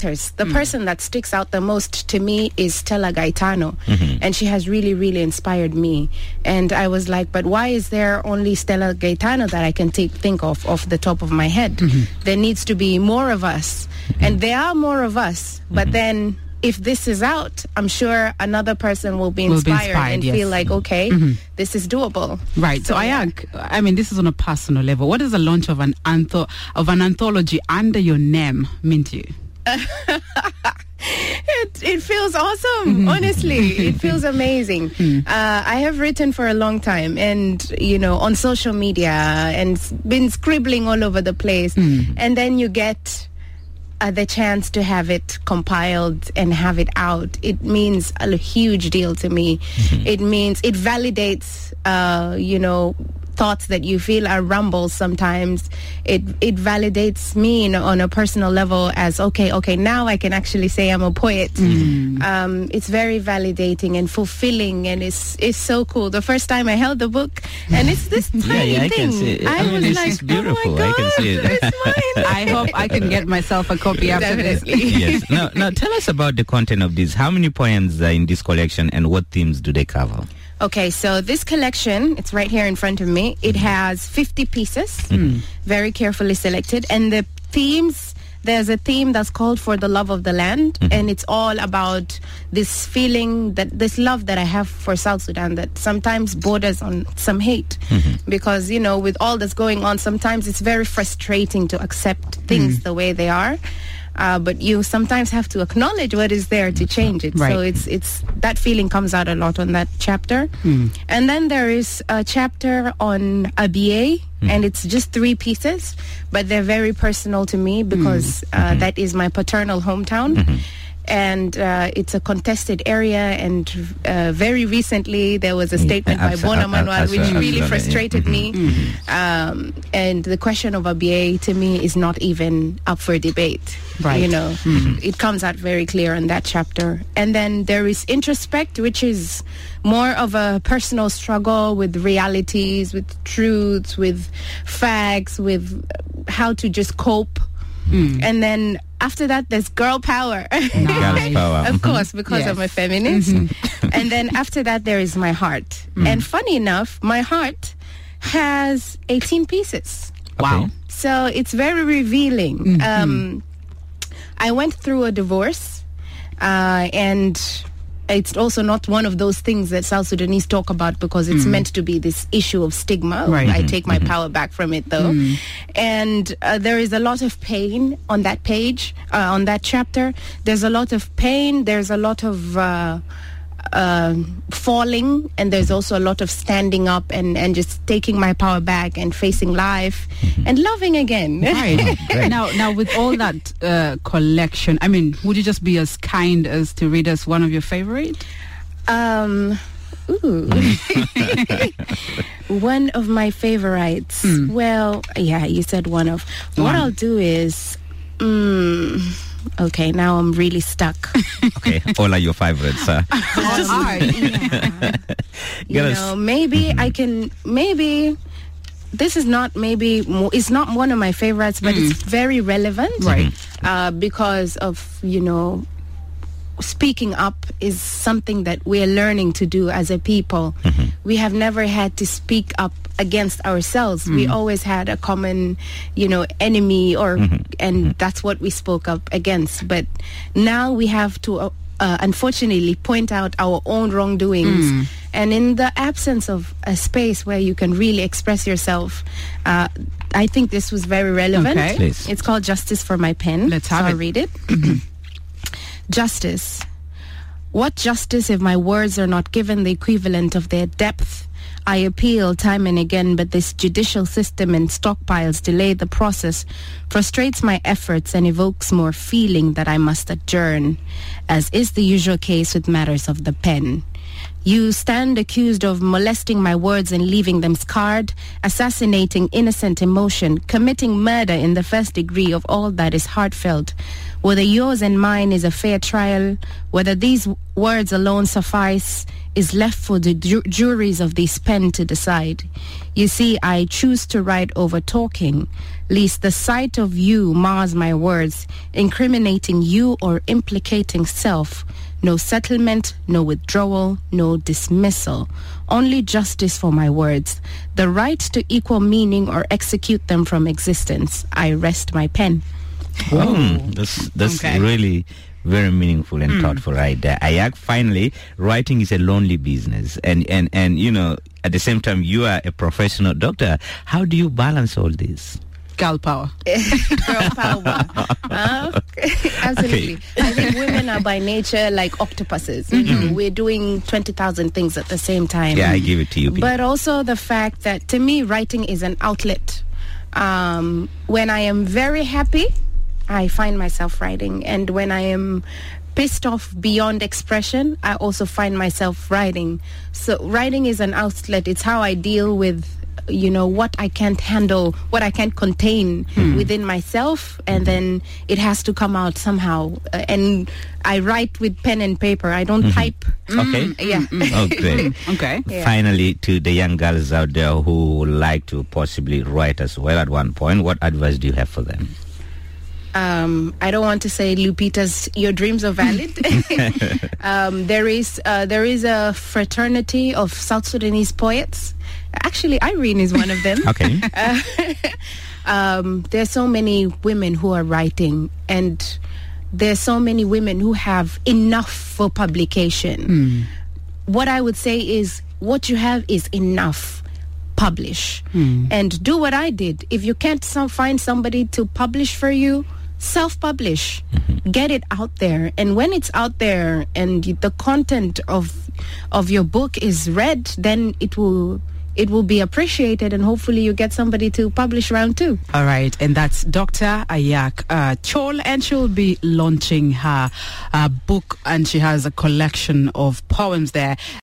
characters, the person that sticks out the most to me is Stella Gaetano. And she has really, really inspired me. And I was like, but why is there only Stella Gaetano that I can think of off the top of my head? There needs to be more of us. And there are more of us. But then if this is out, I'm sure another person will be inspired and feel like, okay, this is doable. Right. So Ayank, I mean, this is on a personal level. What does the launch of an anthology under your name mean to you? It feels awesome, honestly. It feels amazing. I have written for a long time and, you know, on social media and been scribbling all over the place. And then you get the chance to have it compiled and have it out. It means a huge deal to me. It means it validates, you know, thoughts that you feel are rumbles sometimes. It validates me on a personal level as, okay, now I can actually say I'm a poet. It's very validating and fulfilling, and it's so cool. The first time I held the book, and it's this tiny I thing. can see it. I was like, it's beautiful. oh my God, I can see it. it's mine. I hope I can get myself a copy after this. Yes. Now, tell us about the content of this. How many poems are in this collection, and what themes do they cover? Okay, so this collection, it's right here in front of me. It has 50 pieces, very carefully selected. And the themes, there's a theme that's called For the Love of the Land. And it's all about this feeling, this love that I have for South Sudan that sometimes borders on some hate. Because, you know, with all that's going on, sometimes it's very frustrating to accept things the way they are. But you sometimes have to acknowledge what is there to change it. Right. So it's that feeling comes out a lot on that chapter. And then there is a chapter on Abie, and it's just 3 pieces, but they're very personal to me because that is my paternal hometown. And it's a contested area, and very recently there was a statement by Bona Manuel which really frustrated me. And the question of Abie to me is not even up for debate. Right. You know, it comes out very clear in that chapter. And then there is Introspect, which is more of a personal struggle with realities, with truths, with facts, with how to just cope. And then after that, there's Girl Power. Girl Power. Of course, because I'm a feminist. And then after that, there is My Heart. And funny enough, My Heart has 18 pieces. Wow. So it's very revealing. I went through a divorce, and it's also not one of those things that South Sudanese talk about because it's meant to be this issue of stigma. Right. I take my power back from it, though. And there is a lot of pain on that page, on that chapter. There's a lot of pain. There's a lot of falling, and there's also a lot of standing up and just taking my power back and facing life and loving again. Right. Now, with all that collection, I mean, would you just be as kind as to read us one of your favorite? One of my favorites. Well, yeah, you said one of. What I'll do is, okay, now I'm really stuck. Okay, all are your favorites. You know, maybe I can, maybe this is not, it's not one of my favorites, but it's very relevant. Right. Because of, you know, speaking up is something that we're learning to do as a people. We have never had to speak up against ourselves. We always had a common, you know, enemy, and that's what we spoke up against. But now we have to unfortunately point out our own wrongdoings. And in the absence of a space where you can really express yourself, I think this was very relevant. Okay. Please. It's called Justice for My Pen. Let's have it. I'll read it. Justice. What justice if my words are not given the equivalent of their depth? I appeal time and again, but this judicial system and stockpiles delay the process, frustrates my efforts, and evokes more feeling that I must adjourn, as is the usual case with matters of the pen. You stand accused of molesting my words and leaving them scarred, assassinating innocent emotion, committing murder in the first degree of all that is heartfelt. Whether yours and mine is a fair trial, whether these words alone suffice, is left for the juries of this pen to decide. You see, I choose to write over talking, lest the sight of you mars my words, incriminating you or implicating self. No settlement, no withdrawal, no dismissal. Only justice for my words. The right to equal meaning or execute them from existence. I rest my pen. Wow. That's Okay. really very meaningful and thoughtful right there. Ayak, finally, writing is a lonely business. And you know, at the same time, you are a professional doctor. How do you balance all this? Girl power. Girl power. Absolutely. I think women are by nature like octopuses. You know, we're doing 20,000 things at the same time. Yeah, I give it to you. But also the fact that, to me, writing is an outlet. When I am very happy, I find myself writing. And when I am pissed off beyond expression, I also find myself writing. So writing is an outlet. It's how I deal with, you know, what I can't handle, what I can't contain within myself, and then it has to come out somehow. And I write with pen and paper. I don't type. Okay. Yeah. Oh, great. Okay. Yeah. Finally, to the young girls out there who would like to possibly write as well at one point, what advice do you have for them? I don't want to say, Lupita's, your dreams are valid. There is a fraternity of South Sudanese poets. Actually, Irene is one of them. Okay. There's so many women who are writing, and there's so many women who have enough for publication. What I would say is, what you have is enough. Publish. And do what I did. If you can't find somebody to publish for you, self-publish. Get it out there. And when it's out there and the content of your book is read, then it will be appreciated, and hopefully you get somebody to publish round 2. All right, and that's Dr. Ayak Chol, and she will be launching her book, and she has a collection of poems there.